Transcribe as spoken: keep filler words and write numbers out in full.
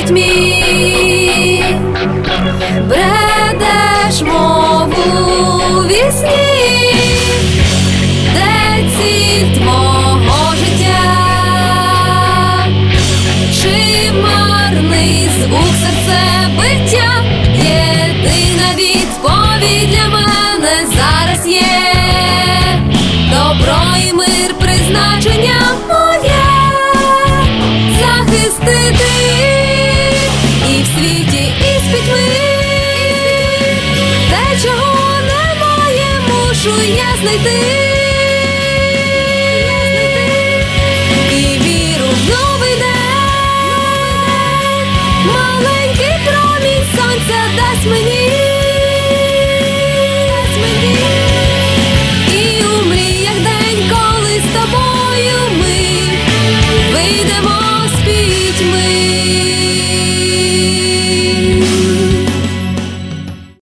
пітьмі, бредеш, мов у вісні, де ціль твого життя, чи марний звук серцебиття? Єдина відповідь для мене зараз є: добро і мир призначення моє захистити і в світі, і з пітьми. Те, чого немає, мушу я знайти, і віру в новий день маленький промінь сонця дасть мені. І у мріях день, коли з тобою ми вийдемо з пітьми.